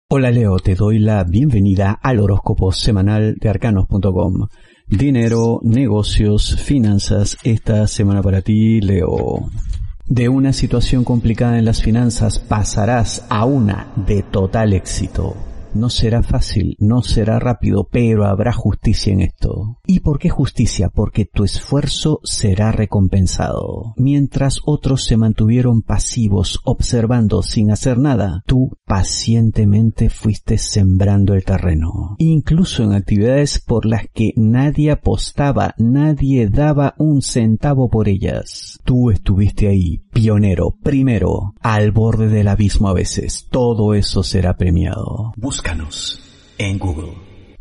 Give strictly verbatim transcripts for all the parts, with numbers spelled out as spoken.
Hola Leo, te doy la bienvenida al horóscopo semanal de arcanos punto com. Dinero, negocios, finanzas, esta semana para ti, Leo. De una situación complicada en las finanzas pasarás a una de total éxito. No será fácil, no será rápido, pero habrá justicia en esto. ¿Y por qué justicia? Porque tu esfuerzo será recompensado. Mientras otros se mantuvieron pasivos, observando sin hacer nada, tú pacientemente fuiste sembrando el terreno. Incluso en actividades por las que nadie apostaba, nadie daba un centavo por ellas. Tú estuviste ahí, pionero, primero, al borde del abismo a veces. Todo eso será premiado. Búscanos en Google.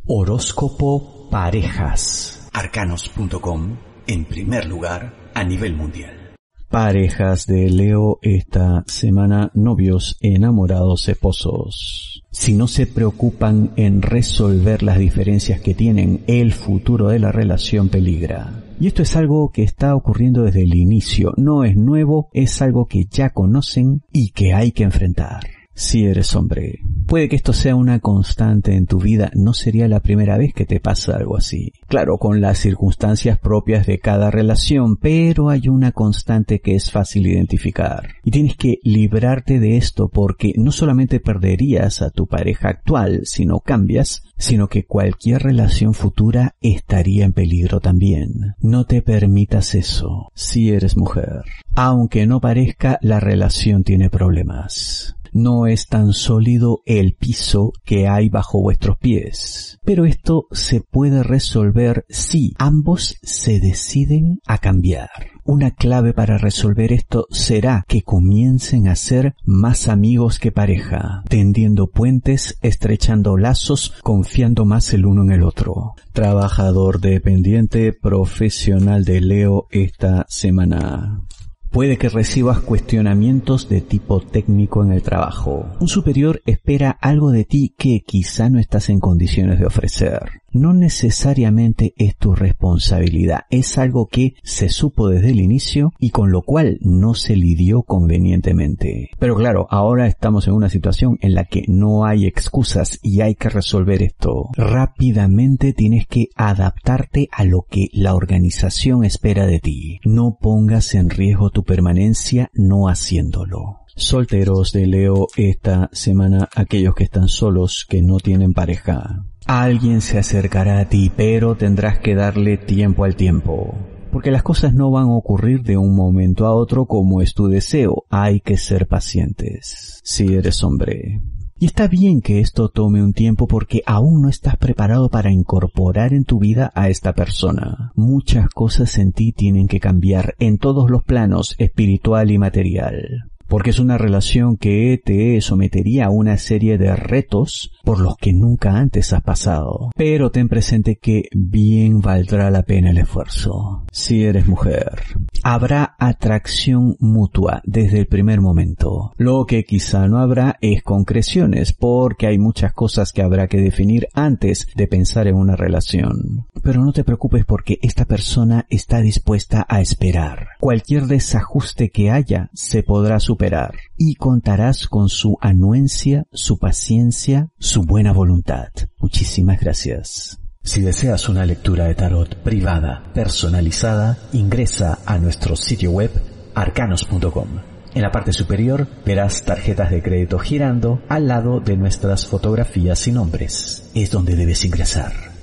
Horóscopo Parejas. arcanos punto com, en primer lugar a nivel mundial. Parejas de Leo esta semana, novios, enamorados, esposos. Si no se preocupan en resolver las diferencias que tienen, el futuro de la relación peligra. Y esto es algo que está ocurriendo desde el inicio. No es nuevo, es algo que ya conocen y que hay que enfrentar. Si eres hombre, puede que esto sea una constante en tu vida, no sería la primera vez que te pasa algo así. Claro, con las circunstancias propias de cada relación, pero hay una constante que es fácil identificar. Y tienes que librarte de esto porque no solamente perderías a tu pareja actual si no cambias, sino que cualquier relación futura estaría en peligro también. No te permitas eso, si eres mujer. Aunque no parezca, la relación tiene problemas. No es tan sólido el piso que hay bajo vuestros pies. Pero esto se puede resolver si ambos se deciden a cambiar. Una clave para resolver esto será que comiencen a ser más amigos que pareja, tendiendo puentes, estrechando lazos, confiando más el uno en el otro. Trabajador dependiente profesional de Leo esta semana. Puede que recibas cuestionamientos de tipo técnico en el trabajo. Un superior espera algo de ti que quizá no estás en condiciones de ofrecer. No necesariamente es tu responsabilidad, es algo que se supo desde el inicio y con lo cual no se lidió convenientemente. Pero claro, ahora estamos en una situación en la que no hay excusas y hay que resolver esto. Rápidamente tienes que adaptarte a lo que la organización espera de ti. No pongas en riesgo tu permanencia no haciéndolo. Solteros de Leo esta semana, aquellos que están solos, que no tienen pareja. Alguien se acercará a ti, pero tendrás que darle tiempo al tiempo. Porque las cosas no van a ocurrir de un momento a otro como es tu deseo. Hay que ser pacientes, si eres hombre. Y está bien que esto tome un tiempo porque aún no estás preparado para incorporar en tu vida a esta persona. Muchas cosas en ti tienen que cambiar en todos los planos, espiritual y material. Porque es una relación que te sometería a una serie de retos por los que nunca antes has pasado. Pero ten presente que bien valdrá la pena el esfuerzo. Si eres mujer, habrá atracción mutua desde el primer momento. Lo que quizá no habrá es concreciones, porque hay muchas cosas que habrá que definir antes de pensar en una relación. Pero no te preocupes porque esta persona está dispuesta a esperar. Cualquier desajuste que haya se podrá superar. Y contarás con su anuencia, su paciencia, su buena voluntad. Muchísimas gracias. Si deseas una lectura de tarot privada, personalizada, ingresa a nuestro sitio web arcanos punto com. En la parte superior verás tarjetas de crédito girando al lado de nuestras fotografías y nombres. Es donde debes ingresar.